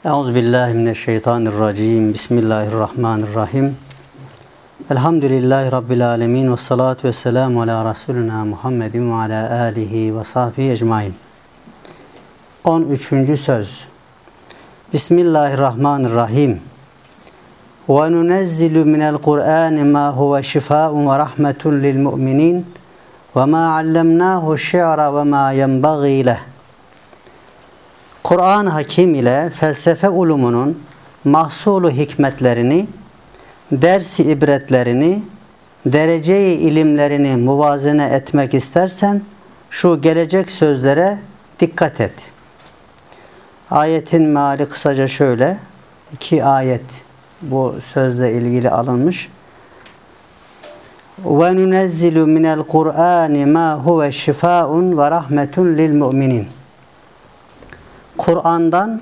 Euzubillahimineşşeytanirracim. Bismillahirrahmanirrahim. Elhamdülillahi Rabbil alemin. Ve salatu ve selamu ala Resulina Muhammedin ve ala alihi ve sahbihi ecmain. 13. söz. Bismillahirrahmanirrahim. Ve nunezzilu minel Kur'an ma huve şifaun ve rahmetun lil mu'minin ve ma allemnahu şi'ra ve ma yenbagî leh. Kur'an-ı Hakim ile felsefe ulumunun mahsulu hikmetlerini, ders-i ibretlerini, derece-i ilimlerini muvazene etmek istersen şu gelecek sözlere dikkat et. Ayetin meali kısaca şöyle, 2 ayet bu sözle ilgili alınmış. Ve nunezzilu minel Kur'an ma huve şifaun ve rahmetun lil mu'minin. Kur'an'dan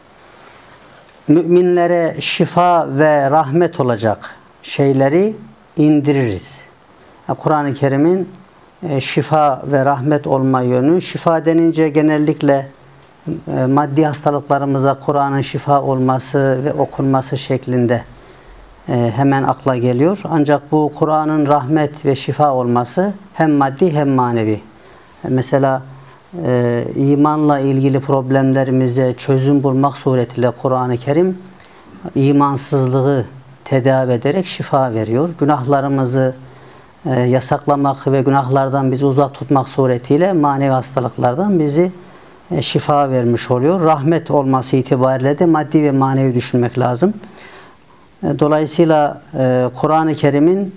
müminlere şifa ve rahmet olacak şeyleri indiririz. Kur'an-ı Kerim'in şifa ve rahmet olma yönü, şifa denince genellikle maddi hastalıklarımıza Kur'an'ın şifa olması ve okunması şeklinde hemen akla geliyor. Ancak bu Kur'an'ın rahmet ve şifa olması hem maddi hem manevi. Mesela imanla ilgili problemlerimize çözüm bulmak suretiyle Kur'an-ı Kerim imansızlığı tedavi ederek şifa veriyor. Günahlarımızı yasaklamak ve günahlardan bizi uzak tutmak suretiyle manevi hastalıklardan bizi şifa vermiş oluyor. Rahmet olması itibariyle de maddi ve manevi düşünmek lazım. Dolayısıyla Kur'an-ı Kerim'in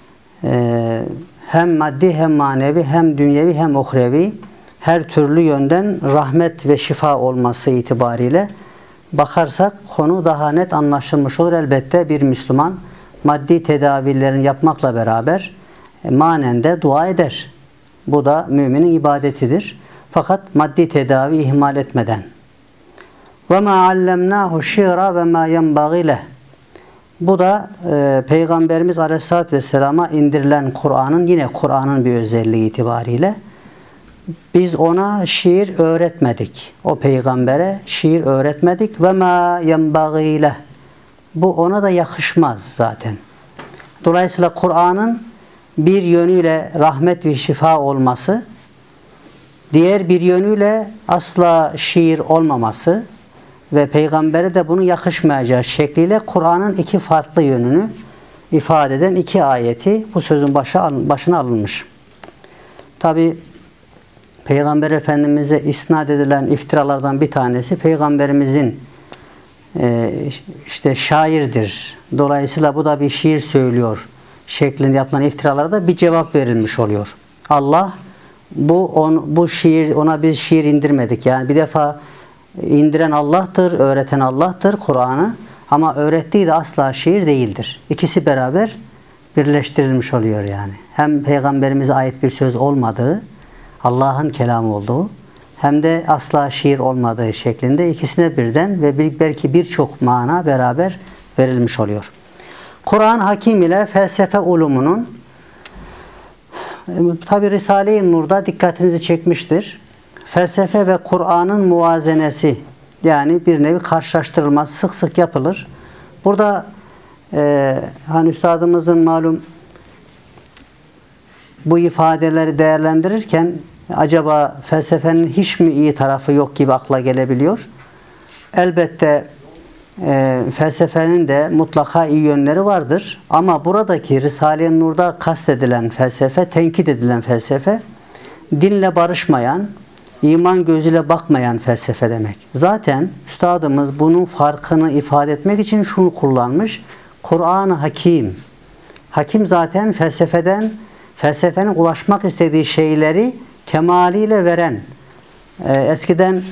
hem maddi hem manevi hem dünyevi hem uhrevi her türlü yönden rahmet ve şifa olması itibariyle bakarsak konu daha net anlaşılmış olur. Elbette bir Müslüman maddi tedavilerini yapmakla beraber manen de dua eder. Bu da müminin ibadetidir. Fakat maddi tedavi ihmal etmeden. Ve ma allemnahu şi'ra ve ma yenbagî leh. Bu da Peygamberimiz Aleyhisselatü Vesselam'a indirilen Kur'an'ın yine Kur'an'ın bir özelliği itibariyle biz ona şiir öğretmedik. O peygambere şiir öğretmedik. Ve ma yenbagî leh. Bu ona da yakışmaz zaten. Dolayısıyla Kur'an'ın bir yönüyle rahmet ve şifa olması, diğer bir yönüyle asla şiir olmaması ve peygambere de bunun yakışmayacağı şekliyle Kur'an'ın 2 farklı yönünü ifade eden 2 ayeti bu sözün başına alınmış. Tabi Peygamber Efendimiz'e isnat edilen iftiralardan bir tanesi Peygamberimizin işte şairdir. Dolayısıyla bu da bir şiir söylüyor şeklinde yapılan iftiralarda bir cevap verilmiş oluyor. Allah bu şiir, ona biz şiir indirmedik. Yani bir defa indiren Allah'tır, öğreten Allah'tır Kur'an'ı, ama öğrettiği de asla şiir değildir. İkisi beraber birleştirilmiş oluyor yani. Hem Peygamberimize ait bir söz olmadığı, Allah'ın kelamı olduğu, hem de asla şiir olmadığı şeklinde ikisine birden ve belki birçok mana beraber verilmiş oluyor. Kur'an Hakim ile felsefe ulumunun tabi Risale-i Nur'da dikkatinizi çekmiştir. Felsefe ve Kur'an'ın muvazenesi, yani bir nevi karşılaştırılması sık sık yapılır. Burada hani üstadımızın malum bu ifadeleri değerlendirirken acaba felsefenin hiç mi iyi tarafı yok gibi akla gelebiliyor. Elbette felsefenin de mutlaka iyi yönleri vardır. Ama buradaki Risale-i Nur'da kastedilen felsefe, tenkit edilen felsefe, dinle barışmayan, iman gözüyle bakmayan felsefe demek. Zaten üstadımız bunun farkını ifade etmek için şunu kullanmış. Kur'an-ı Hakim. Hakim zaten felsefenin ulaşmak istediği şeyleri kemaliyle veren, eskiden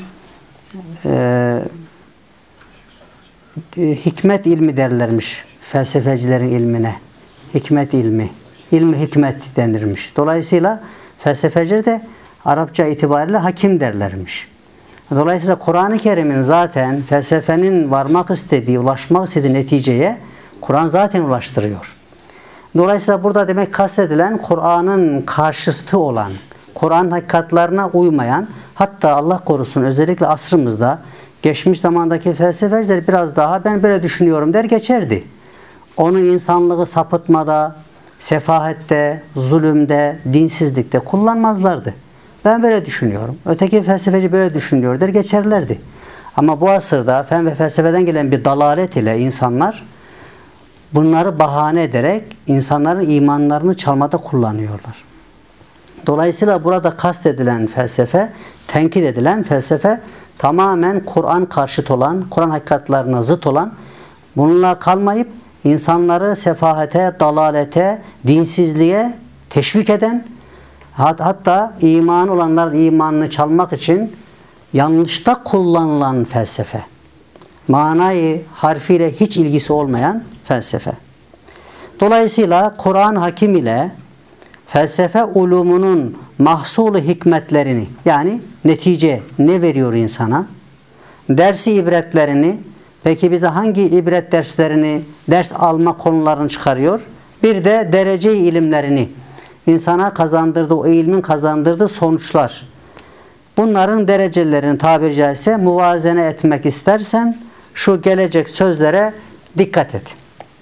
hikmet ilmi derlermiş felsefecilerin ilmine. Hikmet ilmi. İlmi hikmet denirmiş. Dolayısıyla felsefeciler de Arapça itibariyle hakim derlermiş. Dolayısıyla Kur'an-ı Kerim'in zaten felsefenin varmak istediği, ulaşmak istediği neticeye Kur'an zaten ulaştırıyor. Dolayısıyla burada demek kastedilen Kur'an'ın karşıtı olan, Kur'an hakikatlarına uymayan, hatta Allah korusun özellikle asrımızda Geçmiş zamandaki felsefeciler biraz daha ben böyle düşünüyorum der geçerdi. Onu insanlığı sapıtmada, sefahette, zulümde, dinsizlikte kullanmazlardı. Ben böyle düşünüyorum. Öteki felsefeci böyle düşünüyor der geçerlerdi. Ama bu asırda fen ve felsefeden gelen bir dalalet ile insanlar bunları bahane ederek insanların imanlarını çalmada kullanıyorlar. Dolayısıyla burada kastedilen felsefe, tenkit edilen felsefe tamamen Kur'an karşıt olan, Kur'an hakikatlerine zıt olan, bununla kalmayıp insanları sefahete, dalalete, dinsizliğe teşvik eden, hatta iman olanların imanını çalmak için yanlışta kullanılan felsefe. Manayı harfiyle hiç ilgisi olmayan felsefe. Dolayısıyla Kur'an hakim ile felsefe ulumunun mahsulü hikmetlerini, yani netice ne veriyor insana, dersi ibretlerini, peki bize hangi ibret derslerini, ders alma konularını çıkarıyor, bir de derece ilimlerini, insana kazandırdığı, o ilmin kazandırdığı sonuçlar. Bunların derecelerini tabiri caizse muvazene etmek istersen şu gelecek sözlere dikkat et.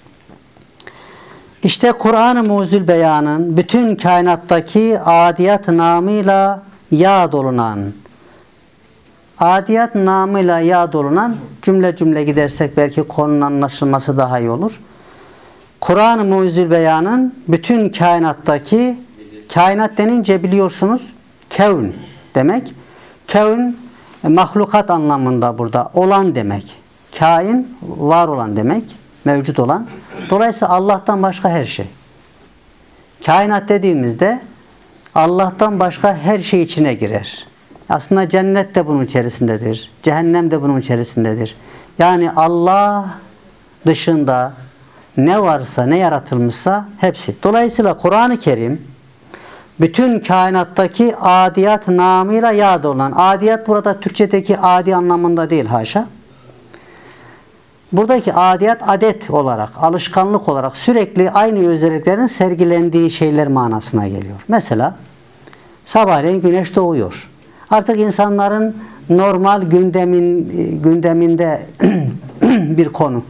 İşte Kur'an-ı Mu'zül Beyan'ın bütün kainattaki adiyat namıyla yad olunan, adiyat namıyla yad olunan, cümle cümle gidersek belki konunun anlaşılması daha iyi olur. Kur'an-ı Mu'zül Beyan'ın bütün kainattaki, kainat denince biliyorsunuz kevn demek. Kevn mahlukat anlamında burada olan demek. Kain var olan demek, mevcut olan. Dolayısıyla Allah'tan başka her şey. Kainat dediğimizde Allah'tan başka her şey içine girer. Aslında cennet de bunun içerisindedir. Cehennem de bunun içerisindedir. Yani Allah dışında ne varsa, ne yaratılmışsa hepsi. Dolayısıyla Kur'an-ı Kerim bütün kainattaki adiyat namıyla yad olan. Adiyat burada Türkçedeki adi anlamında değil haşa. Buradaki adiyat adet olarak, alışkanlık olarak sürekli aynı özelliklerin sergilendiği şeyler manasına geliyor. Mesela sabahleyin güneş doğuyor. Artık insanların normal gündeminde bir konu.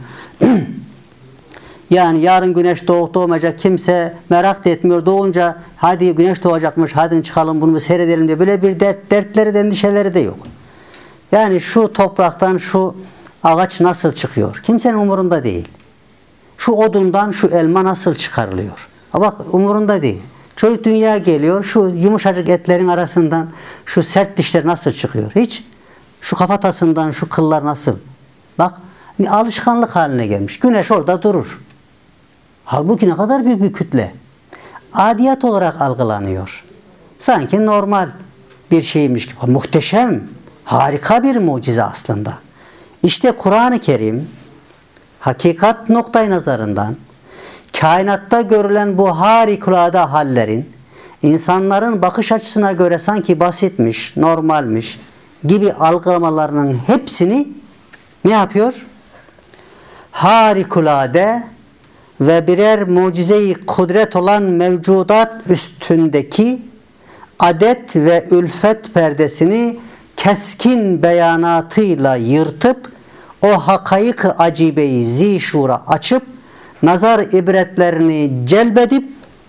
Yani yarın güneş doğup doğmayacak kimse merak da etmiyor. Doğunca hadi güneş doğacakmış, hadi çıkalım bunu bir seyredelim diye böyle bir dertleri de endişeleri de yok. Yani şu topraktan şu ağaç nasıl çıkıyor? Kimsenin umurunda değil. Şu odundan şu elma nasıl çıkarılıyor? Bak umurunda değil. Çocuk dünya geliyor, şu yumuşacık etlerin arasından şu sert dişler nasıl çıkıyor? Hiç. Şu kafatasından şu kıllar nasıl? Bak alışkanlık haline gelmiş. Güneş orada durur. Halbuki ne kadar büyük bir kütle. Adiyat olarak algılanıyor. Sanki normal bir şeymiş gibi. Muhteşem, harika bir mucize aslında. İşte Kur'an-ı Kerim hakikat noktayı nazarından kainatta görülen bu harikulade hallerin insanların bakış açısına göre sanki basitmiş, normalmiş gibi algılamalarının hepsini ne yapıyor? Harikulade ve birer mucize-i kudret olan mevcudat üstündeki adet ve ülfet perdesini keskin beyanatıyla yırtıp o hakayık-ı acibeyi zişura açıp nazar ibretlerini celbedip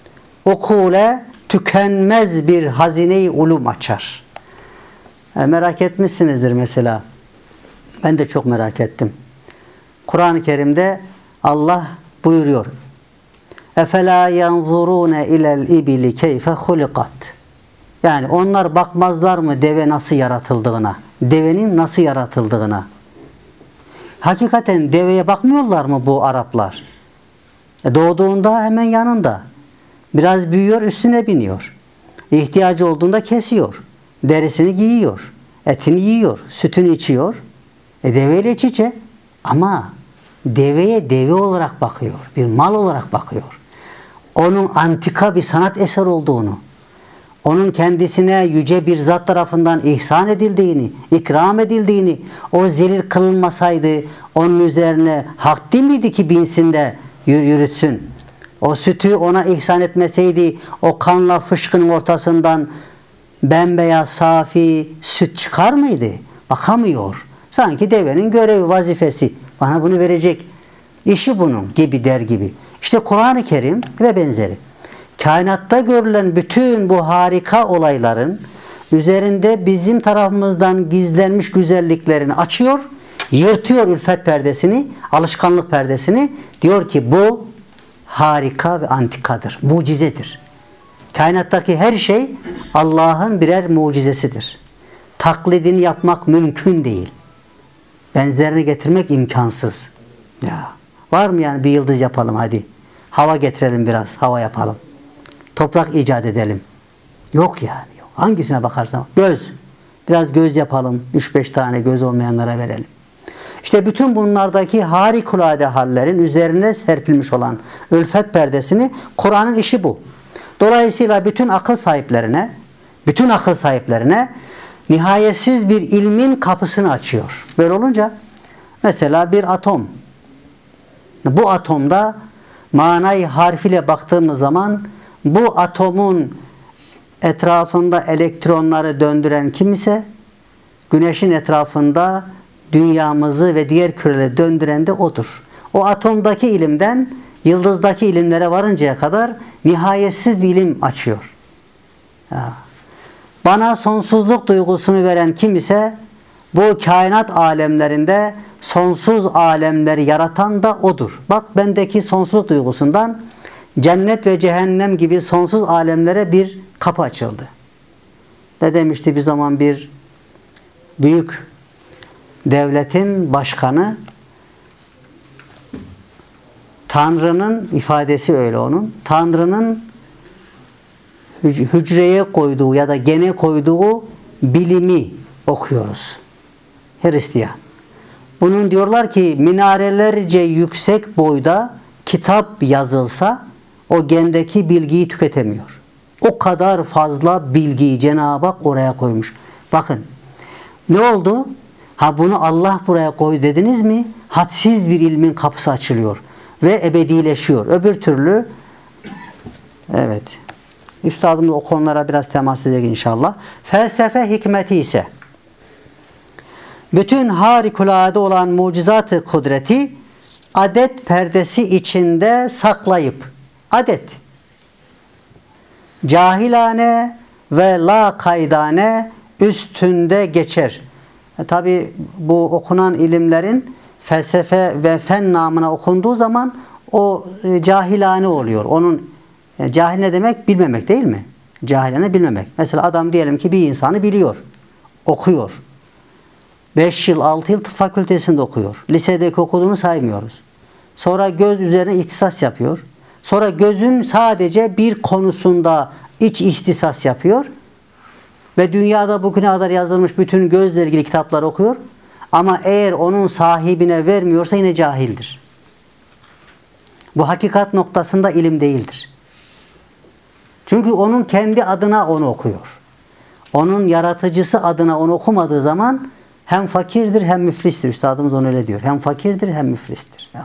ukule tükenmez bir hazine-i ulum açar. Merak etmişsinizdir mesela. Ben de çok merak ettim. Kur'an-ı Kerim'de Allah buyuruyor. Efela yanzurune ilel ibili keyfe hulikat. Yani onlar bakmazlar mı deve nasıl yaratıldığına, devenin nasıl yaratıldığına. Hakikaten deveye bakmıyorlar mı bu Araplar? Doğduğunda hemen yanında. Biraz büyüyor, üstüne biniyor. İhtiyacı olduğunda kesiyor. Derisini giyiyor. Etini yiyor. Sütünü içiyor. Deveyle iç içe. Ama deveye deve olarak bakıyor. Bir mal olarak bakıyor. Onun antika bir sanat eseri olduğunu, onun kendisine yüce bir zat tarafından ihsan edildiğini, ikram edildiğini, o zelil kılınmasaydı onun üzerine hak değil miydi ki binsin de yürütsün? O sütü ona ihsan etmeseydi o kanla fışkının ortasından bembeyaz safi süt çıkar mıydı? Bakamıyor. Sanki devenin görevi, vazifesi. Bana bunu verecek. İşi bunun gibi der gibi. İşte Kur'an-ı Kerim ve benzeri. Kainatta görülen bütün bu harika olayların üzerinde bizim tarafımızdan gizlenmiş güzelliklerini açıyor, yırtıyor ülfet perdesini, alışkanlık perdesini. Diyor ki bu harika ve antikadır, mucizedir. Kainattaki her şey Allah'ın birer mucizesidir. Taklidini yapmak mümkün değil. Benzerini getirmek imkansız. Ya, var mı yani bir yıldız yapalım hadi. Hava getirelim biraz, hava yapalım. Toprak icat edelim. Yok yani. Yok. Hangisine bakarsan. Göz. Biraz göz yapalım. 3-5 tane göz olmayanlara verelim. İşte bütün bunlardaki harikulade hallerin üzerine serpilmiş olan ülfet perdesini Kur'an'ın işi bu. Dolayısıyla bütün akıl sahiplerine nihayetsiz bir ilmin kapısını açıyor. Böyle olunca mesela bir atom. Bu atomda manayı harfiyle baktığımız zaman bu atomun etrafında elektronları döndüren kim ise Güneşin etrafında dünyamızı ve diğer küreleri döndüren de odur. O atomdaki ilimden yıldızdaki ilimlere varıncaya kadar nihayetsiz bir ilim açıyor. Ya. Bana sonsuzluk duygusunu veren kim ise bu kainat alemlerinde sonsuz alemleri yaratan da odur. Bak bendeki sonsuzluk duygusundan cennet ve cehennem gibi sonsuz alemlere bir kapı açıldı. Ne demişti bir zaman bir büyük devletin başkanı, Tanrı'nın ifadesi öyle onun. Tanrı'nın hücreye koyduğu ya da gene koyduğu bilimi okuyoruz. Hristiyan. Bunun diyorlar ki minarelerce yüksek boyda kitap yazılsa o gendeki bilgiyi tüketemiyor. O kadar fazla bilgiyi Cenab-ı Hak oraya koymuş. Bakın ne oldu? Ha bunu Allah buraya koy dediniz mi? Hadsiz bir ilmin kapısı açılıyor ve ebedileşiyor. Öbür türlü evet. Üstadımız o konulara biraz temas edecek inşallah. Felsefe hikmeti ise bütün harikulade olan mucizat-ı kudreti adet perdesi içinde saklayıp adet cahilane ve la kaydane üstünde geçer. Tabi bu okunan ilimlerin felsefe ve fen namına okunduğu zaman o cahilane oluyor. Onun cahil ne demek? Bilmemek değil mi? Cahilane bilmemek. Mesela adam diyelim ki bir insanı biliyor. Okuyor. 5 yıl 6 yıl tıp fakültesinde okuyor. Lisedeki okuduğunu saymıyoruz. Sonra göz üzerine ihtisas yapıyor. Sonra gözün sadece bir konusunda iç ihtisas yapıyor. Ve dünyada bugüne kadar yazılmış bütün gözle ilgili kitaplar okuyor. Ama eğer onun sahibine vermiyorsa yine cahildir. Bu hakikat noktasında ilim değildir. Çünkü onun kendi adına onu okuyor. Onun yaratıcısı adına onu okumadığı zaman hem fakirdir hem müflistir. Üstadımız onu öyle diyor. Hem fakirdir hem müflistir. Ya.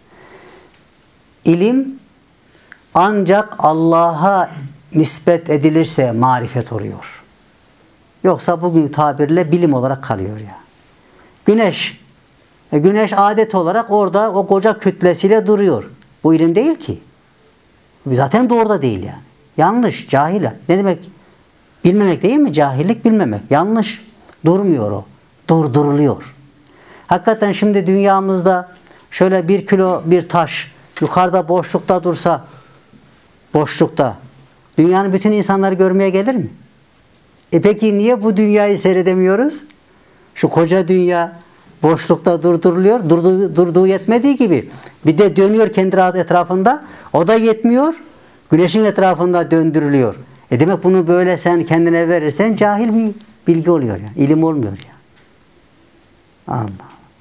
İlim ancak Allah'a nispet edilirse marifet oluyor. Yoksa bugün tabirle bilim olarak kalıyor ya. Güneş. Güneş adet olarak orada o koca kütlesiyle duruyor. Bu ilim değil ki. Zaten doğru da değil yani. Yanlış, cahil. Ne demek? Bilmemek değil mi? Cahillik bilmemek. Yanlış. Durmuyor o. Durduruluyor. Hakikaten şimdi dünyamızda şöyle 1 kilo bir taş yukarıda boşlukta dursa, boşlukta dünyanın bütün insanları görmeye gelir mi? Peki niye bu dünyayı seyredemiyoruz? Şu koca dünya boşlukta durduruluyor. Durduğu yetmediği gibi bir de dönüyor kendi etrafında. O da yetmiyor. Güneşin etrafında döndürülüyor. Demek bunu böyle sen kendine verirsen cahil bir bilgi oluyor. Yani. İlim olmuyor ya. Allah.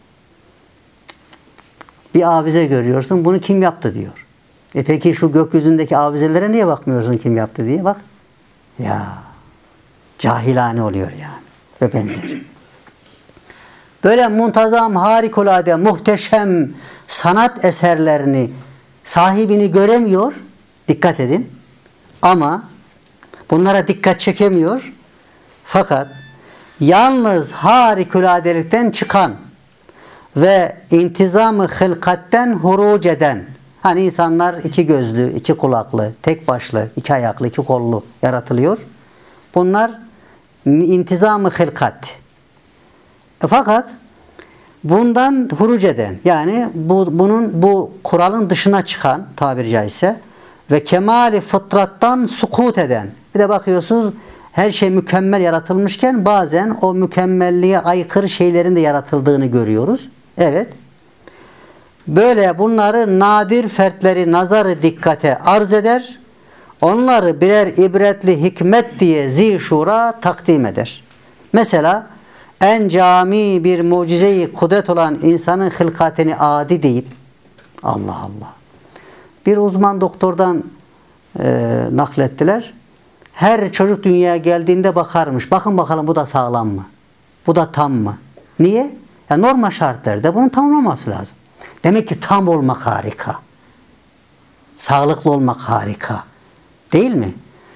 Bir avize görüyorsun. Bunu kim yaptı diyor. Peki şu gökyüzündeki avizelere niye bakmıyorsun kim yaptı diye? Bak. Ya. Cahilane oluyor yani. Ve benzeri. Böyle muntazam, harikulade, muhteşem sanat eserlerini sahibini göremiyor. Dikkat edin. Ama bunlara dikkat çekemiyor. Fakat Yalnız harikuladelikten çıkan ve intizamı hılkatten huruc eden, hani insanlar iki gözlü, iki kulaklı, tek başlı, iki ayaklı, iki kollu yaratılıyor. Bunlar intizamı hılkat. Fakat bundan huruc eden, yani bu kuralın dışına çıkan, tabiri caizse, ve kemali fıtrattan sukut eden. Bir de bakıyorsunuz her şey mükemmel yaratılmışken bazen o mükemmelliğe aykırı şeylerin de yaratıldığını görüyoruz. Evet. Böyle bunları nadir fertleri nazarı dikkate arz eder. Onları birer ibretli hikmet diye zişura takdim eder. Mesela en cami bir mucize-i kudret olan insanın hılkatini adi deyip, Allah Allah, bir uzman doktordan naklettiler. Her çocuk dünyaya geldiğinde bakarmış. Bakın bakalım bu da sağlam mı? Bu da tam mı? Niye? Ya normal şartlarda bunun tam olmaması lazım. Demek ki tam olmak harika. Sağlıklı olmak harika. Değil mi?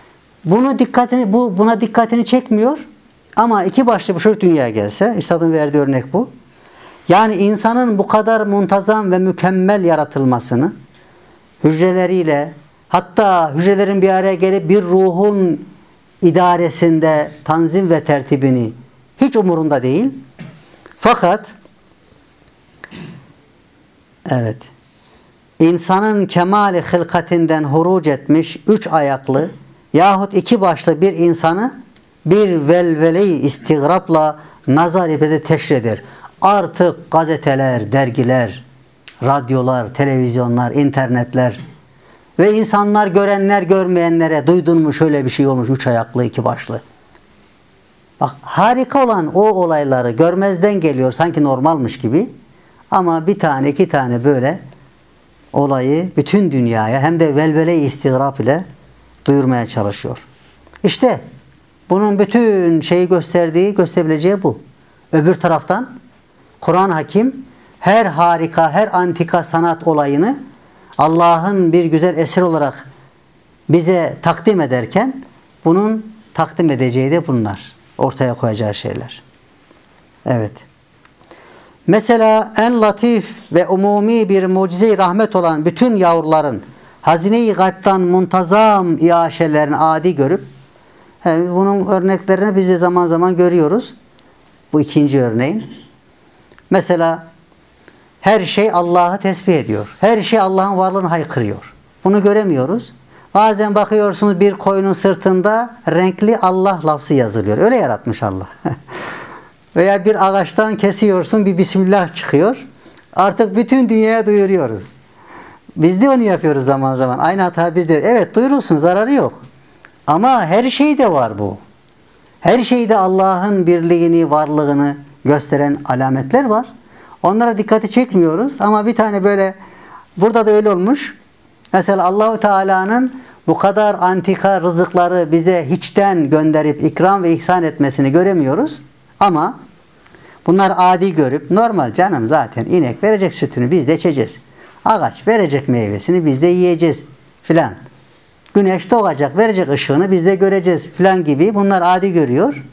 Buna dikkatini çekmiyor. Ama iki başlı bir çocuk dünyaya gelse, üstadın verdiği örnek bu. Yani insanın bu kadar muntazam ve mükemmel yaratılmasını hücreleriyle, hatta hücrelerin bir araya gelip bir ruhun idaresinde tanzim ve tertibini hiç umurunda değil. Fakat evet, insanın kemali hılkatinden huruc etmiş üç ayaklı yahut iki başlı bir insanı bir velvele-i istigrapla nazar ibreti teşridir. Artık gazeteler, dergiler, radyolar, televizyonlar, internetler ve insanlar görenler görmeyenlere, duydun mu şöyle bir şey olmuş, üç ayaklı iki başlı. Bak, harika olan o olayları görmezden geliyor sanki normalmiş gibi, ama bir tane iki tane böyle olayı bütün dünyaya hem de velvele-i istigrap ile duyurmaya çalışıyor. İşte bunun bütün şeyi gösterebileceği bu. Öbür taraftan Kur'an-ı Hakim her harika, her antika sanat olayını Allah'ın bir güzel eser olarak bize takdim ederken bunun takdim edeceği de bunlar. Ortaya koyacağı şeyler. Evet. Mesela en latif ve umumi bir mucize-i rahmet olan bütün yavruların hazine-i gaybtan muntazam iaşelerini adi görüp, bunun örneklerini biz de zaman zaman görüyoruz. Bu ikinci örneğin. Mesela her şey Allah'ı tesbih ediyor. Her şey Allah'ın varlığını haykırıyor. Bunu göremiyoruz. Bazen bakıyorsunuz bir koyunun sırtında renkli Allah lafzı yazılıyor. Öyle yaratmış Allah. Veya bir ağaçtan kesiyorsun, bir Bismillah çıkıyor. Artık bütün dünyaya duyuruyoruz. Biz de onu yapıyoruz zaman zaman. Aynı hata bizde. Evet, duyurulsun, zararı yok. Ama her şeyde var bu. Her şeyde Allah'ın birliğini, varlığını gösteren alametler var. Onlara dikkati çekmiyoruz ama bir tane böyle, burada da öyle olmuş. Mesela Allahu Teala'nın bu kadar antika rızıkları bize hiçten gönderip ikram ve ihsan etmesini göremiyoruz. Ama bunlar adi görüp, normal canım zaten inek verecek sütünü biz de içeceğiz. Ağaç verecek meyvesini biz de yiyeceğiz filan. Güneş doğacak, verecek ışığını biz de göreceğiz filan gibi bunlar adi görüyor.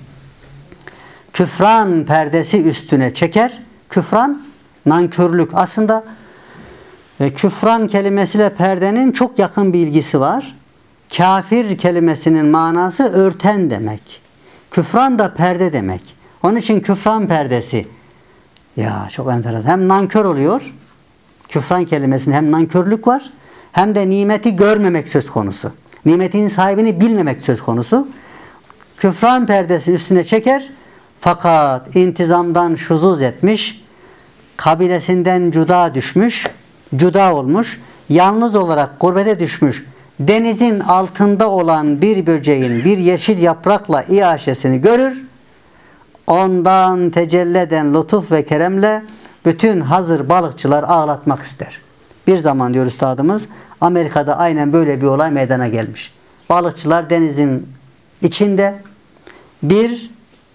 Küfran perdesi üstüne çeker. Küfran, nankörlük. Aslında küfran kelimesiyle perdenin çok yakın bir ilgisi var. Kafir kelimesinin manası örten demek. Küfran da perde demek. Onun için küfran perdesi. Ya çok enteresan. Hem nankör oluyor. Küfran kelimesinde hem nankörlük var, hem de nimeti görmemek söz konusu. Nimetin sahibini bilmemek söz konusu. Küfran perdesini üstüne çeker. Fakat intizamdan şuzuz etmiş, kabilesinden cüda olmuş, yalnız olarak gurbete düşmüş, denizin altında olan bir böceğin bir yeşil yaprakla iaşesini görür, ondan tecelli eden lütuf ve keremle bütün hazır balıkçılar ağlatmak ister. Bir zaman diyor üstadımız, Amerika'da aynen böyle bir olay meydana gelmiş. Balıkçılar denizin içinde bir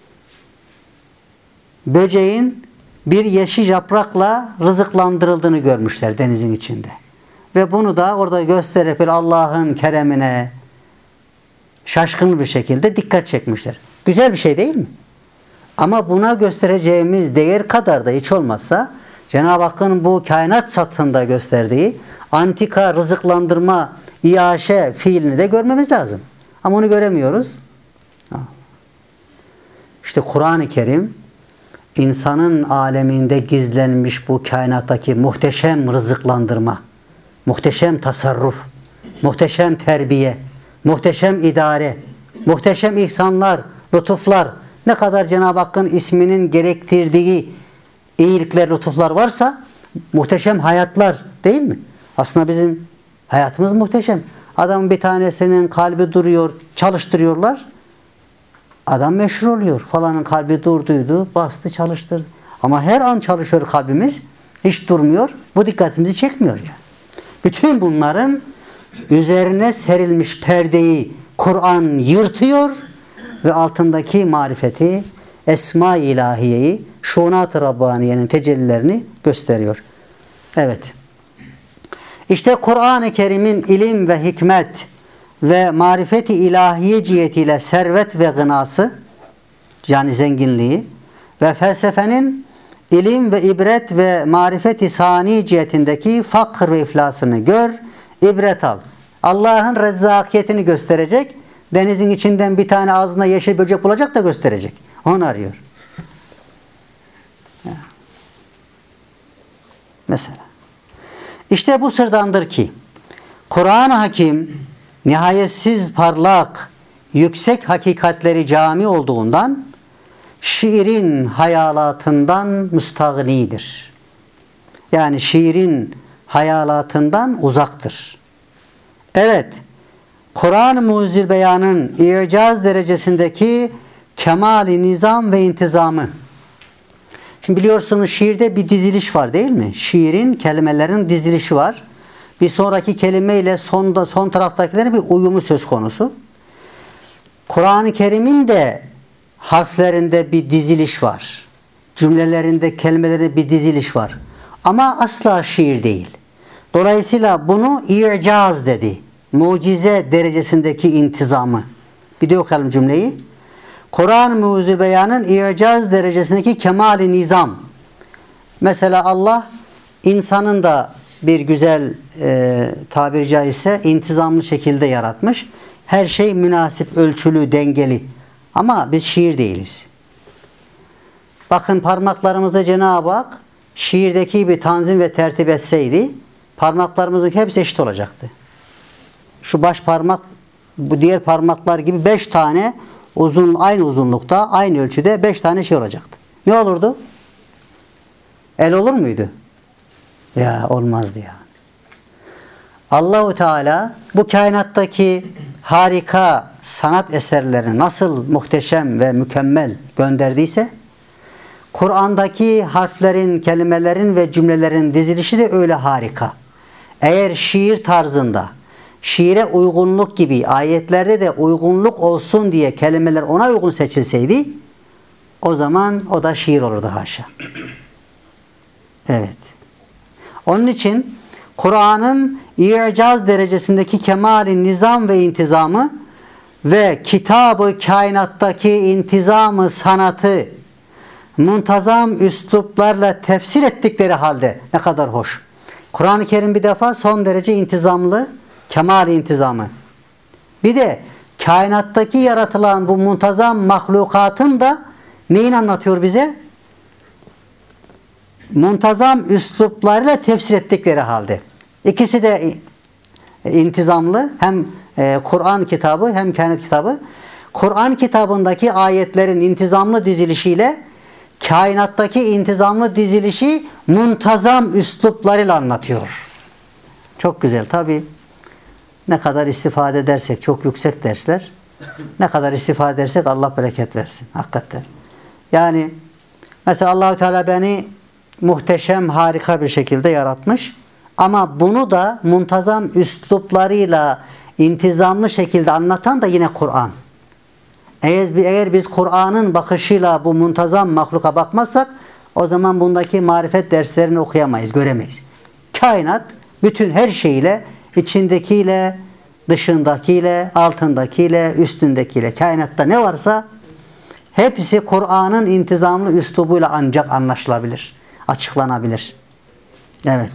böceğin bir yeşil yaprakla rızıklandırıldığını görmüşler denizin içinde. Ve bunu da orada gösterip Allah'ın keremine şaşkın bir şekilde dikkat çekmişler. Güzel bir şey değil mi? Ama buna göstereceğimiz değer kadar da hiç olmazsa Cenab-ı Hakk'ın bu kainat satında gösterdiği antika rızıklandırma, iaşe fiilini de görmemiz lazım. Ama onu göremiyoruz. İşte Kur'an-ı Kerim insanın aleminde gizlenmiş bu kainattaki muhteşem rızıklandırma, muhteşem tasarruf, muhteşem terbiye, muhteşem idare, muhteşem ihsanlar, lütuflar, ne kadar Cenab-ı Hakk'ın isminin gerektirdiği iyilikler, lütuflar varsa muhteşem hayatlar değil mi? Aslında bizim hayatımız muhteşem. Adamın bir tanesinin kalbi duruyor, çalıştırıyorlar. Adam meşhur oluyor. Falanın kalbi durduydu, bastı, çalıştırdı. Ama her an çalışıyor kalbimiz. Hiç durmuyor. Bu dikkatimizi çekmiyor yani. Bütün bunların üzerine serilmiş perdeyi Kur'an yırtıyor ve altındaki marifeti, Esma-i İlahiye'yi, Şunat-ı Rabbaniye'nin tecellilerini gösteriyor. Evet. İşte Kur'an-ı Kerim'in ilim ve hikmet ve marifeti ilahiye cihetiyle servet ve gınası, yani zenginliği ve felsefenin ilim ve ibret ve marifeti sani cihetindeki fakr ve iflasını gör, ibret al. Allah'ın rezzakiyetini gösterecek, denizin içinden bir tane ağzına yeşil böcek bulacak da gösterecek. Onu arıyor. Mesela. İşte bu sırdandır ki Kur'an-ı Hakim nihayetsiz parlak, yüksek hakikatleri cami olduğundan şiirin hayalatından müstağnidir. Yani şiirin hayalatından uzaktır. Evet, Kur'an-ı Mucizül Beyan'ın i'caz derecesindeki kemal-i nizam ve intizamı. Şimdi biliyorsunuz şiirde bir diziliş var değil mi? Şiirin, kelimelerin dizilişi var. Bir sonraki kelimeyle son taraftakilerin bir uyumu söz konusu. Kur'an-ı Kerim'in de harflerinde bir diziliş var. Cümlelerinde, kelimelerinde bir diziliş var. Ama asla şiir değil. Dolayısıyla bunu i'caz dedi. Mucize derecesindeki intizamı. Bir de okuyalım cümleyi. Kur'an-ı Mucizül Beyan'ın i'caz derecesindeki kemal-i nizam. Mesela Allah insanın da bir güzel tabiri caizse intizamlı şekilde yaratmış. Her şey münasip, ölçülü, dengeli. Ama biz şiir değiliz. Bakın parmaklarımızı Cenab-ı Hak şiirdeki bir tanzim ve tertip etseydi parmaklarımızın hepsi eşit olacaktı. Şu baş parmak bu diğer parmaklar gibi 5 tane aynı uzunlukta, aynı ölçüde 5 tane şey olacaktı. Ne olurdu? El olur muydu? Ya olmazdı yani. Allahu Teala bu kainattaki harika sanat eserlerini nasıl muhteşem ve mükemmel gönderdiyse Kur'an'daki harflerin, kelimelerin ve cümlelerin dizilişi de öyle harika. Eğer şiir tarzında, şiire uygunluk gibi ayetlerde de uygunluk olsun diye kelimeler ona uygun seçilseydi o zaman o da şiir olurdu haşa. Evet. Onun için Kur'an'ın i'caz derecesindeki kemal-i nizam ve intizamı ve kitab-ı kainattaki intizamı sanatı muntazam üsluplarla tefsir ettikleri halde ne kadar hoş. Kur'an-ı Kerim bir defa son derece intizamlı, kemal-i intizamı. Bir de kainattaki yaratılan bu muntazam mahlukatın da neyin anlatıyor bize? Muntazam üsluplarıyla tefsir ettikleri halde. İkisi de intizamlı. Hem Kur'an kitabı hem kainat kitabı. Kur'an kitabındaki ayetlerin intizamlı dizilişiyle kainattaki intizamlı dizilişi muntazam üsluplarıyla anlatıyor. Çok güzel. Tabi ne kadar istifade edersek, çok yüksek dersler, ne kadar istifade edersek Allah bereket versin. Hakikaten. Yani mesela Allah-u Teala beni muhteşem, harika bir şekilde yaratmış. Ama bunu da muntazam üsluplarıyla intizamlı şekilde anlatan da yine Kur'an. Eğer biz Kur'an'ın bakışıyla bu muntazam mahluka bakmazsak o zaman bundaki marifet derslerini okuyamayız, göremeyiz. Kainat bütün her şeyiyle, içindekiyle, dışındakiyle, altındakiyle, üstündekiyle, kainatta ne varsa hepsi Kur'an'ın intizamlı üslubuyla ancak anlaşılabilir, açıklanabilir. Evet.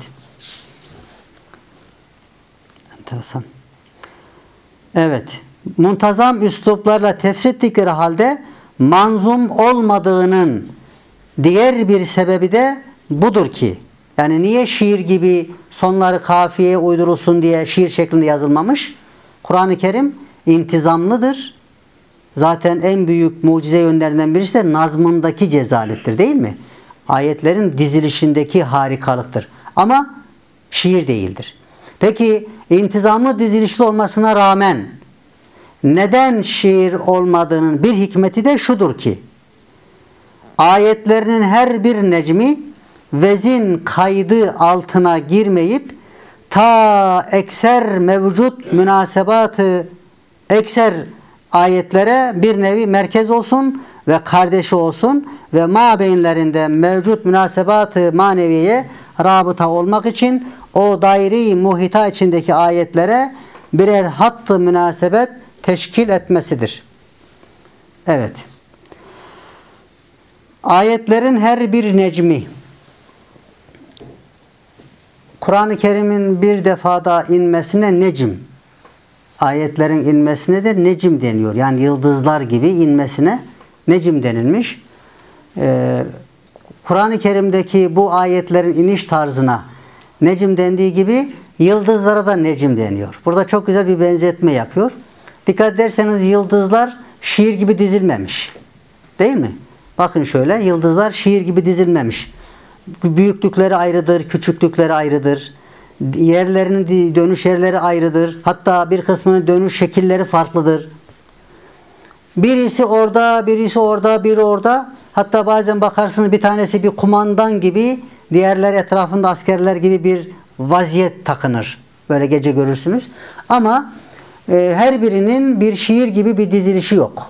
Enteresan. Evet. Muntazam üsluplarla tefsir ettikleri halde manzum olmadığının diğer bir sebebi de budur ki, yani niye şiir gibi sonları kafiyeye uydurulsun diye şiir şeklinde yazılmamış? Kur'an-ı Kerim intizamlıdır. Zaten en büyük mucize yönlerinden birisi de nazmındaki cezalettir, değil mi? Ayetlerin dizilişindeki harikalıktır. Ama şiir değildir. Peki intizamlı dizilişli olmasına rağmen neden şiir olmadığının bir hikmeti de şudur ki, ayetlerinin her bir necmi vezin kaydı altına girmeyip ta ekser mevcut münasebatı ekser ayetlere bir nevi merkez olsun ve kardeşi olsun ve mabeyinlerinde mevcut münasebatı maneviyeye rabıta olmak için o daire-i muhita içindeki ayetlere birer hattı münasebet teşkil etmesidir. Evet. Ayetlerin her bir necmi, Kur'an-ı Kerim'in bir defada inmesine necim, ayetlerin inmesine de necim deniyor. Yani yıldızlar gibi inmesine necim denilmiş. Kur'an-ı Kerim'deki bu ayetlerin iniş tarzına necim dendiği gibi yıldızlara da necim deniyor. Burada çok güzel bir benzetme yapıyor. Dikkat ederseniz yıldızlar şiir gibi dizilmemiş. Değil mi? Bakın şöyle, yıldızlar şiir gibi dizilmemiş. Büyüklükleri ayrıdır, küçüklükleri ayrıdır. Yerlerinin dönüş yerleri ayrıdır. Hatta bir kısmının dönüş şekilleri farklıdır. Birisi orada, birisi orada, biri orada. Hatta bazen bakarsınız bir tanesi bir kumandan gibi, diğerleri etrafında askerler gibi bir vaziyet takınır. Böyle gece görürsünüz. Ama her birinin bir şiir gibi bir dizilişi yok.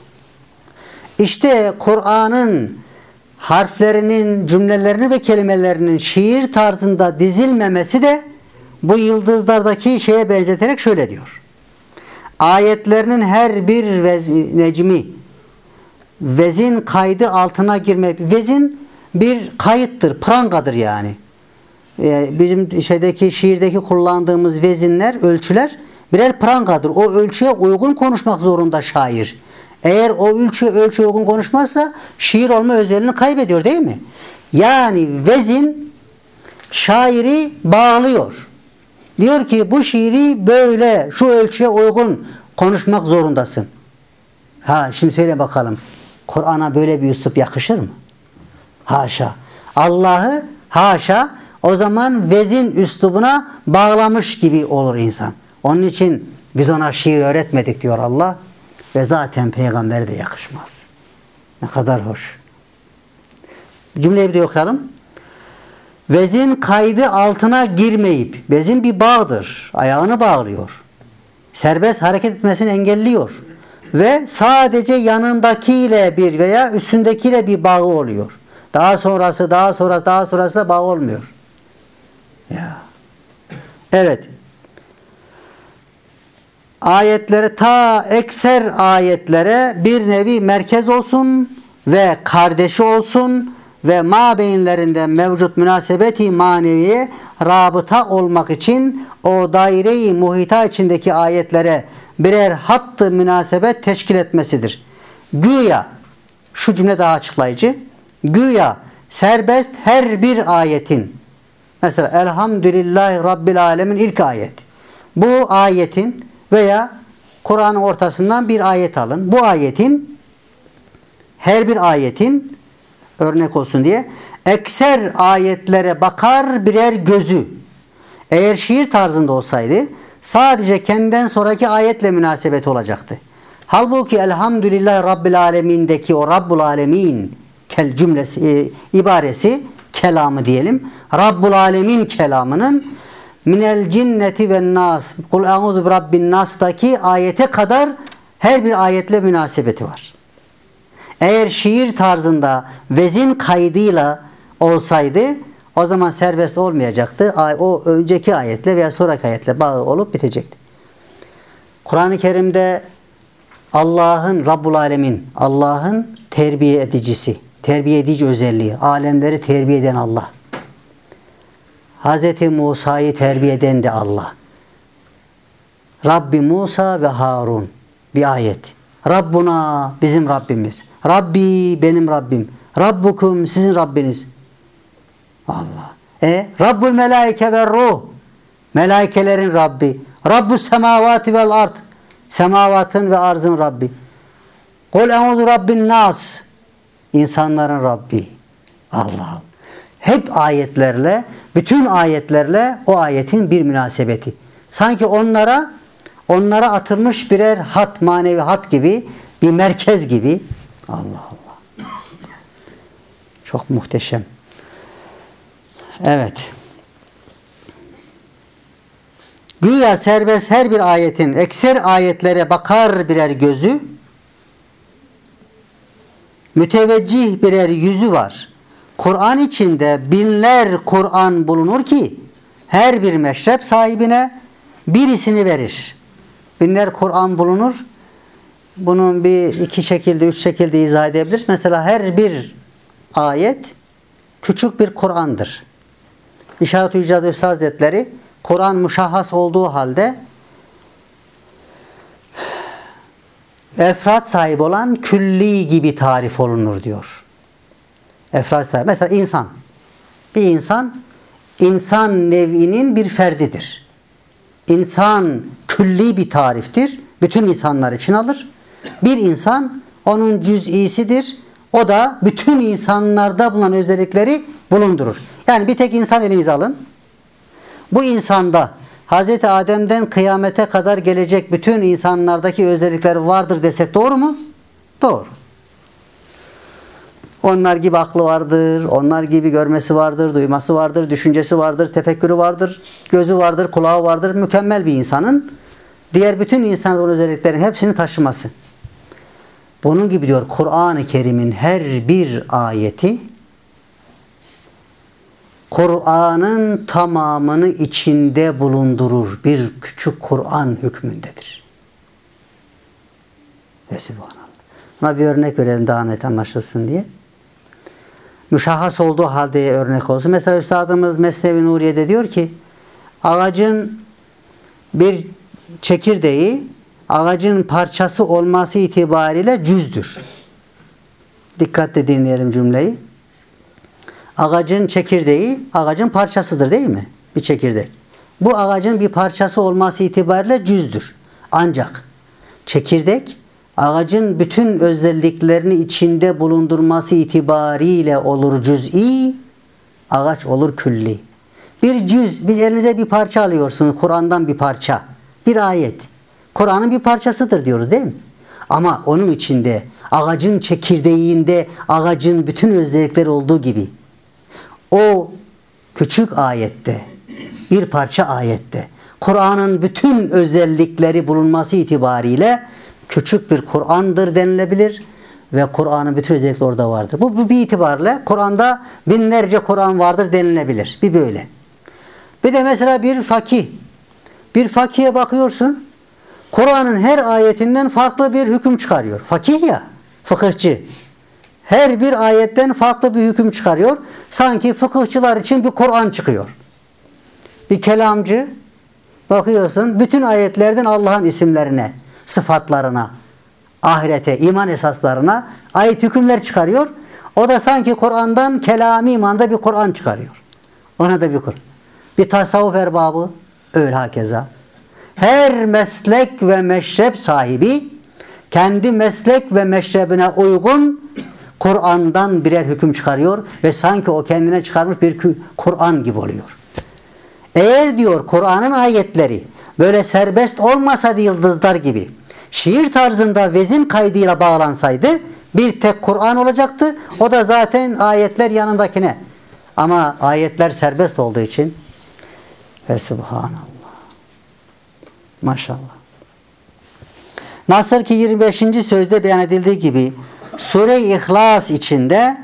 İşte Kur'an'ın harflerinin, cümlelerinin ve kelimelerinin şiir tarzında dizilmemesi de bu yıldızlardaki şeye benzeterek şöyle diyor. Ayetlerinin her bir necmi vezin kaydı altına girme. Vezin bir kayıttır, prangadır yani. Bizim şiirdeki kullandığımız vezinler, ölçüler birer prangadır. O ölçüye uygun konuşmak zorunda şair. Eğer o ölçüye uygun konuşmazsa şiir olma özelliğini kaybediyor, değil mi? Yani vezin şairi bağlıyor. Diyor ki bu şiiri böyle şu ölçüye uygun konuşmak zorundasın. Şimdi söyle bakalım. Kur'an'a böyle bir üslup yakışır mı? Haşa. Allah'ı haşa o zaman vezin üslubuna bağlamış gibi olur insan. Onun için biz ona şiir öğretmedik diyor Allah. Ve zaten peygambere de yakışmaz. Ne kadar hoş. Cümleyi bir de okuyalım. Vezin kaydı altına girmeyip, vezin bir bağdır. Ayağını bağlıyor. Serbest hareket etmesini engelliyor. Ve sadece yanındakiyle bir veya üstündekiyle bir bağı oluyor. Daha sonrası da bağ olmuyor. Ya. Evet. Ayetlere ta ekser ayetlere bir nevi merkez olsun ve kardeşi olsun ve mabeyinlerinde mevcut münasebeti maneviye rabıta olmak için o daire-i muhita içindeki ayetlere birer hattı münasebet teşkil etmesidir. Güya, şu cümle daha açıklayıcı, güya serbest her bir ayetin, mesela Elhamdülillahi Rabbil Alemin ilk ayet, bu ayetin veya Kur'an'ın ortasından bir ayet alın. Bu ayetin, her bir ayetin örnek olsun diye ekser ayetlere bakar birer gözü. Eğer şiir tarzında olsaydı sadece kendinden sonraki ayetle münasebet olacaktı. Halbuki Elhamdülillah Rabbil Alemin'deki o Rabbul Alemin cümlesi, ibaresi, kelamı diyelim. Rabbul Alemin kelamının minel cinneti ve nas kul a'udhu bi rabbin nas'taki ayete kadar her bir ayetle münasebeti var. Eğer şiir tarzında vezin kaydıyla olsaydı o zaman serbest olmayacaktı. O önceki ayetle veya sonraki ayetle bağı olup bitecekti. Kur'an-ı Kerim'de Allah'ın Rabbul Alemin, Allah'ın terbiye edicisi, terbiye edici özelliği, alemleri terbiye eden Allah. Hz. Musa'yı terbiye eden de Allah. Rabbi Musa ve Harun bir ayet. Rabbuna bizim Rabbimiz. Rabbi benim Rabbim. Rabbukum sizin Rabbiniz. Allah. Rabbul melaike ve ruh. Melaikelerin Rabbi. Rabbus semavati vel ard. Semavatın ve arzın Rabbi. Kul eûzu rabbin nas. İnsanların Rabbi. Allah. Hep ayetlerle, bütün ayetlerle o ayetin bir münasebeti. Sanki onlara atılmış birer hat, manevi hat gibi, bir merkez gibi. Allah Allah. Çok muhteşem. Evet. Güya serbest her bir ayetin ekser ayetlere bakar birer gözü, müteveccih birer yüzü var. Kur'an içinde binler Kur'an bulunur ki her bir meşrep sahibine birisini verir. Binler Kur'an bulunur. Bunun bir iki şekilde, üç şekilde izah edebiliriz. Mesela her bir ayet küçük bir Kur'an'dır. İşaret-i Hüccad Üstad Hazretleri Kur'an muşahhas olduğu halde efrat sahibi olan külli gibi tarif olunur diyor. Efrat sahibi. Mesela insan. Bir insan nev'inin bir ferdidir. İnsan külli bir tariftir. Bütün insanlar için alır. Bir insan onun cüz'isidir. O da bütün insanlarda bulunan özellikleri bulundurur. Yani bir tek insan elinize alın. Bu insanda Hz. Adem'den kıyamete kadar gelecek bütün insanlardaki özellikler vardır desek doğru mu? Doğru. Onlar gibi aklı vardır, onlar gibi görmesi vardır, duyması vardır, düşüncesi vardır, tefekkürü vardır, gözü vardır, kulağı vardır. Mükemmel bir insanın diğer bütün insanların özelliklerin hepsini taşıması. Bunun gibi diyor Kur'an-ı Kerim'in her bir ayeti Kur'an'ın tamamını içinde bulundurur. Bir küçük Kur'an hükmündedir. Ve Sübhanallah. Buna bir örnek verelim daha net anlaşılsın diye. Müşahhas olduğu halde örnek olsun. Mesela Üstadımız Mesnevi Nuriye'de diyor ki ağacın bir çekirdeği ağacın parçası olması itibariyle cüzdür. Dikkatle dinleyelim cümleyi. Ağacın çekirdeği ağacın parçasıdır değil mi? Bir çekirdek. Bu ağacın bir parçası olması itibariyle cüzdür. Ancak çekirdek ağacın bütün özelliklerini içinde bulundurması itibariyle olur cüz'i, ağaç olur külli. Bir elinize bir parça alıyorsunuz, Kur'an'dan bir parça, bir ayet. Kur'an'ın bir parçasıdır diyoruz değil mi? Ama onun içinde, ağacın çekirdeğinde, ağacın bütün özellikleri olduğu gibi, o küçük ayette, bir parça ayette, Kur'an'ın bütün özellikleri bulunması itibariyle küçük bir Kur'an'dır denilebilir ve Kur'an'ın bütün özellikleri orada vardır. Bu bir itibarla Kur'an'da binlerce Kur'an vardır denilebilir. Bir böyle. Bir de mesela bir fakih. Bir fakihe bakıyorsun, Kur'an'ın her ayetinden farklı bir hüküm çıkarıyor. Fakih ya, fıkıhçı. Her bir ayetten farklı bir hüküm çıkarıyor. Sanki fıkıhçılar için bir Kur'an çıkıyor. Bir kelamcı, bakıyorsun bütün ayetlerden Allah'ın isimlerine, sıfatlarına, ahirete, iman esaslarına ayet hükümler çıkarıyor. O da sanki Kur'an'dan kelami imanda bir Kur'an çıkarıyor. Ona da bir Kur'an. Bir tasavvuf erbabı öyle hakeza. Her meslek ve meşrep sahibi kendi meslek ve meşrebine uygun Kur'an'dan birer hüküm çıkarıyor ve sanki o kendine çıkarmış bir Kur'an gibi oluyor. Eğer diyor Kur'an'ın ayetleri böyle serbest olmasaydı yıldızlar gibi şiir tarzında vezin kaydıyla bağlansaydı bir tek Kur'an olacaktı. O da zaten ayetler yanındakine. Ama ayetler serbest olduğu için ve Subhanallah. Maşallah. Nasıl ki 25. sözde beyan edildiği gibi Sure-i İhlas içinde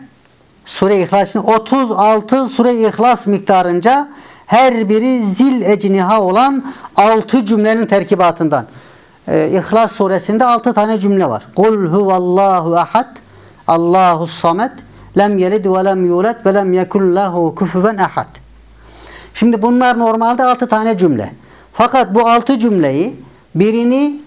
36 Sure-i İhlas miktarınca her biri zil ecniha olan 6 cümlenin terkibatından. İhlas suresinde 6 tane cümle var. Kul huvallahu ahad. Allahus samet lem yelid ve lem yulad ve lem yekun lehu kufuven ahad. Şimdi bunlar normalde 6 tane cümle. Fakat bu 6 cümleyi birini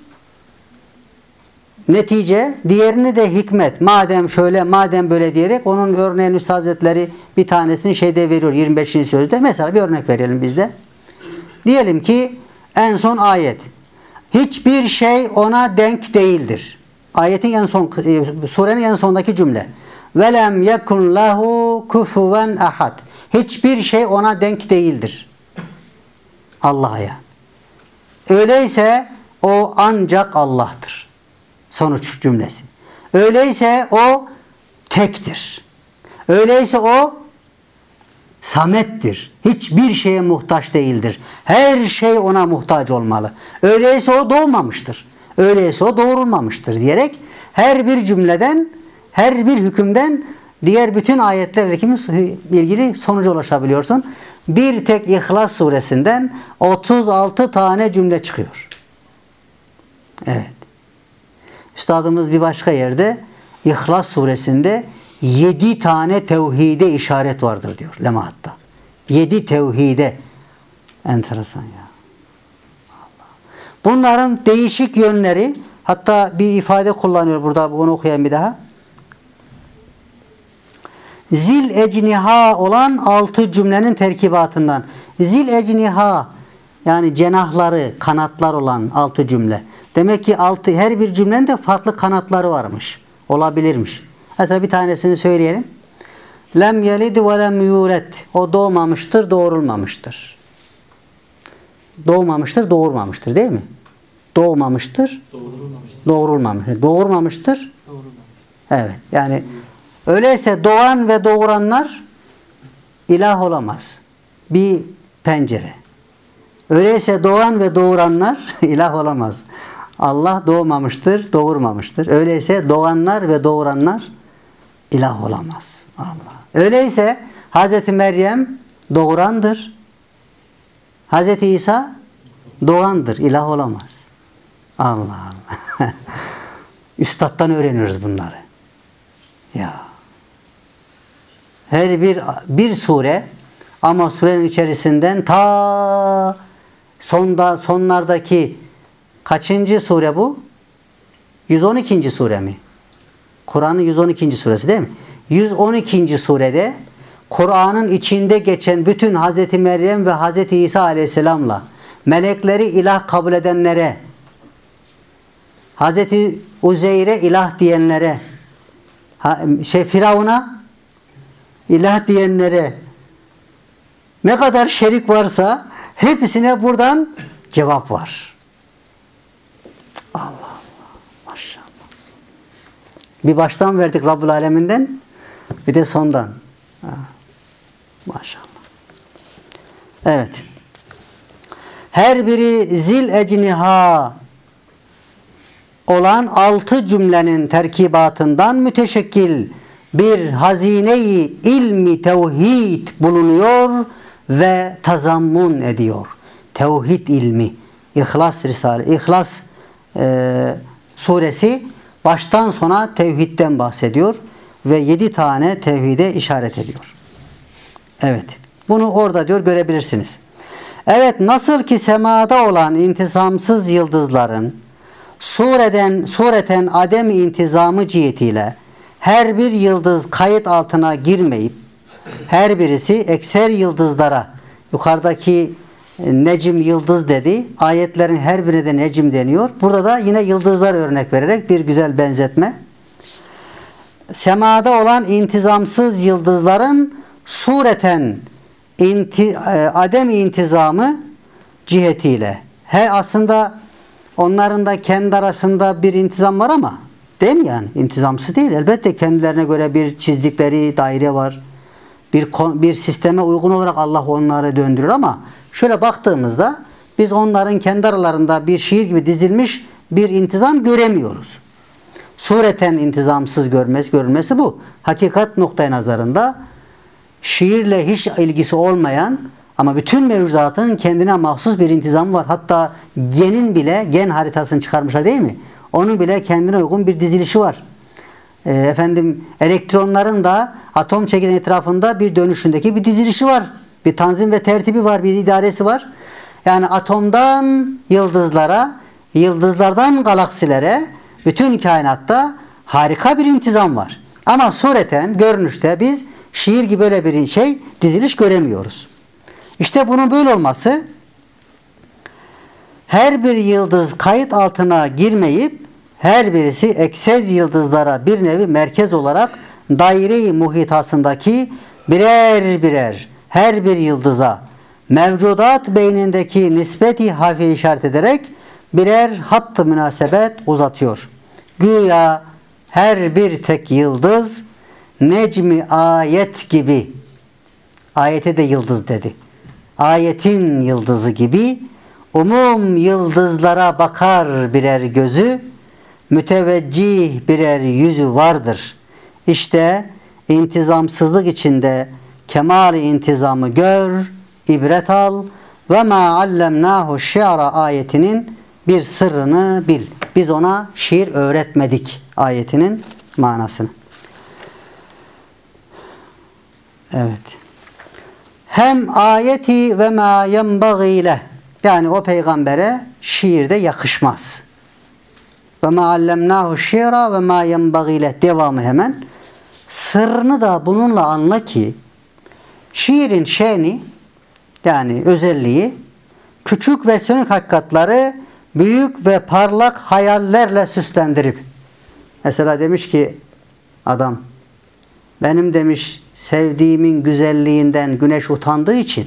netice, diğerini de hikmet. Madem şöyle, madem böyle diyerek onun örneğin Üstad Hazretleri bir tanesini şeyde veriyor 25. sözde. Mesela bir örnek verelim biz de. Diyelim ki en son ayet. Hiçbir şey ona denk değildir. Ayetin en son, surenin en sondaki cümle. Velem yekun lehu kufuven ahad. Hiçbir şey ona denk değildir. Allah'a yani. Öyleyse o ancak Allah'tır. Sonuç cümlesi. Öyleyse o tektir. Öyleyse o samettir. Hiçbir şeye muhtaç değildir. Her şey ona muhtaç olmalı. Öyleyse o doğmamıştır. Öyleyse o doğurulmamıştır diyerek her bir cümleden, her bir hükümden diğer bütün ayetlerle ilgili sonuca ulaşabiliyorsun. Bir tek İhlas suresinden 36 tane cümle çıkıyor. Evet. Üstadımız bir başka yerde İhlas suresinde 7 tane tevhide işaret vardır diyor Lemaat'ta. 7 tevhide. Enteresan ya. Allah. Bunların değişik yönleri, hatta bir ifade kullanıyor burada, bunu okuyayım bir daha. Zil ecniha olan 6 cümlenin terkibatından. Zil ecniha yani cenahları, kanatlar olan 6 cümle. Demek ki her bir cümlenin de farklı kanatları varmış. Olabilirmiş. Mesela bir tanesini söyleyelim. Lem yelid ve lem yulad. O doğmamıştır, doğurulmamıştır. Doğmamıştır, doğurmamıştır değil mi? Doğmamıştır, doğurulmamıştır. Doğurmamıştır, evet. Yani öyleyse doğan ve doğuranlar ilah olamaz. Bir pencere. Öyleyse doğan ve doğuranlar ilah olamaz. Allah doğmamıştır, doğurmamıştır. Öyleyse doğanlar ve doğuranlar ilah olamaz. Allah. Öyleyse Hz. Meryem doğurandır. Hz. İsa doğandır, ilah olamaz. Allah Allah. Üstad'dan öğreniyoruz bunları. Ya. Her bir sure, ama surenin içerisinden ta sonlardaki kaçıncı sure bu? 112. sure mi? Kur'an'ın 112. suresi değil mi? 112. surede Kur'an'ın içinde geçen bütün Hz. Meryem ve Hz. İsa aleyhisselamla melekleri ilah kabul edenlere, Hz. Uzeyr'e ilah diyenlere, Firavun'a ilah diyenlere, ne kadar şerik varsa hepsine buradan cevap var. Allah Allah. Maşallah. Bir baştan verdik Rabbul Aleminden, bir de sondan. Maşallah. Evet. Her biri zil ecniha olan 6 cümlenin terkibatından müteşekkil bir hazine-i ilmi tevhid bulunuyor ve tazammun ediyor. Tevhid ilmi. İhlas Risale. İhlas suresi baştan sona tevhidden bahsediyor ve 7 tane tevhide işaret ediyor. Evet. Bunu orada diyor görebilirsiniz. Evet, nasıl ki semada olan intizamsız yıldızların sureten adem intizamı cihetiyle her bir yıldız kayıt altına girmeyip her birisi ekser yıldızlara, yukarıdaki necim yıldız dedi. Ayetlerin her birine de necim deniyor. Burada da yine yıldızlar örnek vererek bir güzel benzetme. Semada olan intizamsız yıldızların sureten adem intizamı cihetiyle. Aslında onların da kendi arasında bir intizam var ama değil mi yani? İntizamsız değil. Elbette kendilerine göre bir çizdikleri daire var. Bir sisteme uygun olarak Allah onları döndürür ama şöyle baktığımızda biz onların kendi aralarında bir şiir gibi dizilmiş bir intizam göremiyoruz. Sureten intizamsız görülmesi bu. Hakikat noktaya nazarında şiirle hiç ilgisi olmayan ama bütün mevcudatın kendine mahsus bir intizamı var. Hatta gen haritasını çıkarmışlar değil mi? Onun bile kendine uygun bir dizilişi var. elektronların da atom çekirdeğinin etrafında bir dönüşündeki bir dizilişi var. Bir tanzim ve tertibi var, bir idaresi var. Yani atomdan yıldızlara, yıldızlardan galaksilere, bütün kainatta harika bir intizam var. Ama sureten, görünüşte biz şiir gibi böyle bir diziliş göremiyoruz. İşte bunun böyle olması, her bir yıldız kayıt altına girmeyip her birisi ekser yıldızlara bir nevi merkez olarak daire-i muhitasındaki birer birer her bir yıldıza mevcudat beynindeki nispeti hafi işaret ederek birer hatt-ı münasebet uzatıyor. Güya her bir tek yıldız necmi ayet gibi, ayete de yıldız dedi, ayetin yıldızı gibi umum yıldızlara bakar birer gözü, müteveccih birer yüzü vardır. İşte intizamsızlık içinde kemal-i intizamı gör, ibret al ve ma allemnahu şi'ra ayetinin bir sırrını bil. Biz ona şiir öğretmedik ayetinin manasını. Evet. Hem ayeti ve ma yenbagî leh, yani o peygambere şiirde yakışmaz. Ve ma allemnahu şi'ra ve ma yenbagî leh, devamı hemen. Sırrını da bununla anla ki şiirin şeni, yani özelliği, küçük ve sönük hakikatları büyük ve parlak hayallerle süslendirip, mesela demiş ki adam, benim demiş sevdiğimin güzelliğinden güneş utandığı için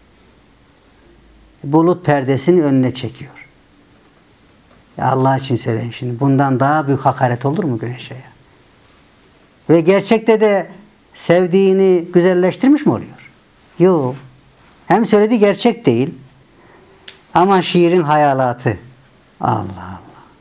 bulut perdesini önüne çekiyor. Ya Allah için söyleyin şimdi, bundan daha büyük hakaret olur mu güneşe ya? Ve gerçekte de sevdiğini güzelleştirmiş mi oluyor? Yok. Hem söylediği gerçek değil ama şiirin hayalatı. Allah Allah.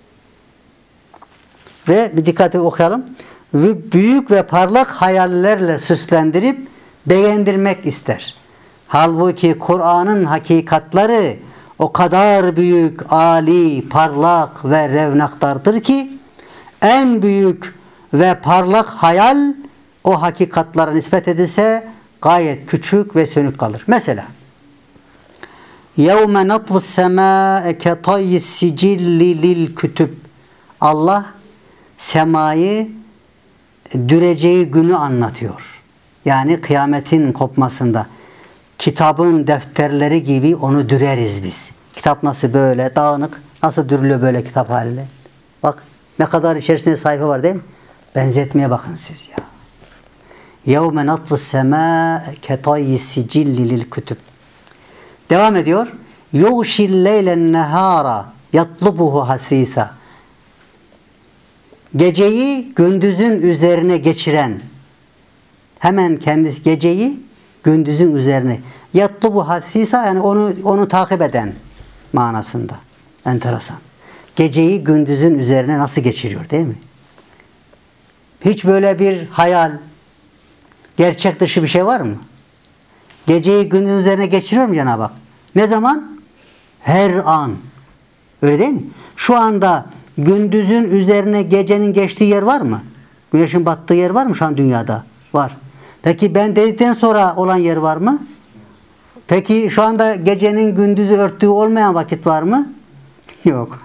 Ve bir dikkatli okuyalım. Ve büyük ve parlak hayallerle süslendirip beğendirmek ister. Halbuki Kur'an'ın hakikatları o kadar büyük, âli, parlak ve revnaktardır ki en büyük ve parlak hayal o hakikatlara nispet edilse gayet küçük ve sönük kalır. Mesela يَوْمَ نَطْوُ السَّمَاءَ كَطَيِّ السِّجِلِّ لِلْكُتُبِ, Allah semayı düreceği günü anlatıyor. Yani kıyametin kopmasında kitabın defterleri gibi onu düreriz biz. Kitap nasıl böyle dağınık, nasıl dürülüyor böyle kitap haline? Bak ne kadar içerisinde sayfa var değil mi? Benzetmeye bakın siz ya. يَوْمَ نَطْوُ السَّمَاءَ كَطَيِّ السِّجِلِّ لِلْكُتُبِ. Devam ediyor. يُغْشِ اللَّيْلَ النَّهَارَ يَطْلُبُهُ حَسِيسًا. Geceyi gündüzün üzerine geçiren, hemen kendisi geceyi gündüzün üzerine, yatlubu hasisa, yani onu takip eden manasında. Enteresan. Geceyi gündüzün üzerine nasıl geçiriyor değil mi? Hiç böyle bir hayal, gerçek dışı bir şey var mı? Geceyi gündüzün üzerine geçiriyor mu Cenab-ı Hak? Ne zaman? Her an. Öyle değil mi? Şu anda gündüzün üzerine gecenin geçtiği yer var mı? Güneşin battığı yer var mı şu an dünyada? Var. Peki ben dedikten sonra olan yer var mı? Peki şu anda gecenin gündüzü örttüğü olmayan vakit var mı? Yok.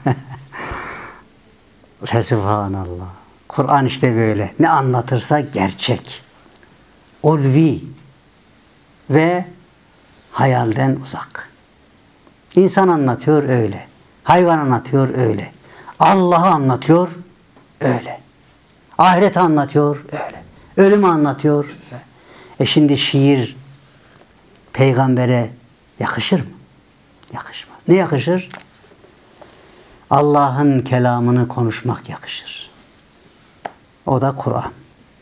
Subhanallah. Kur'an işte böyle. Ne anlatırsa gerçek. Ulvi ve hayalden uzak. İnsan anlatıyor öyle. Hayvan anlatıyor öyle. Allah'ı anlatıyor öyle. Ahireti anlatıyor öyle. Ölümü anlatıyor öyle. Şimdi şiir peygambere yakışır mı? Yakışmaz. Ne yakışır? Allah'ın kelamını konuşmak yakışır. O da Kur'an.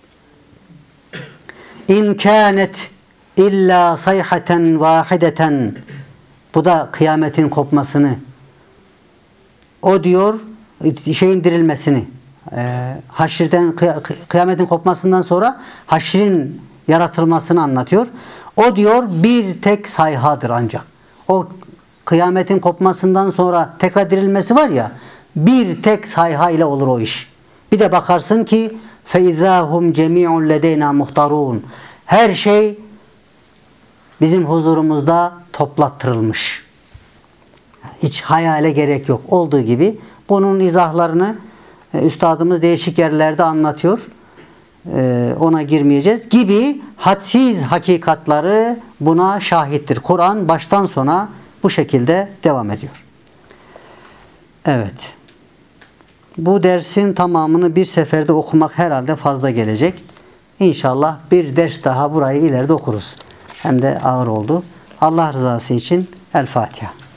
İn kânet illa sayhaten vahideten. Bu da kıyametin kopmasını. O diyor şeyin dirilmesini. Haşirden, kıyametin kopmasından sonra haşrin yaratılmasını anlatıyor. O diyor bir tek sayhadır ancak. O kıyametin kopmasından sonra tekrar dirilmesi var ya, bir tek sayha ile olur o iş. Bir de bakarsın ki فَاِذَا هُمْ جَمِيعٌ لَدَيْنَا مُحْتَرُونَ. Her şey bizim huzurumuzda toplattırılmış. Hiç hayale gerek yok. Olduğu gibi bunun izahlarını üstadımız değişik yerlerde anlatıyor. Ona girmeyeceğiz. Gibi hadsiz hakikatları buna şahittir. Kur'an baştan sona bu şekilde devam ediyor. Evet. Bu dersin tamamını bir seferde okumak herhalde fazla gelecek. İnşallah bir ders daha burayı ileride okuruz. Hem de ağır oldu. Allah rızası için El Fatiha.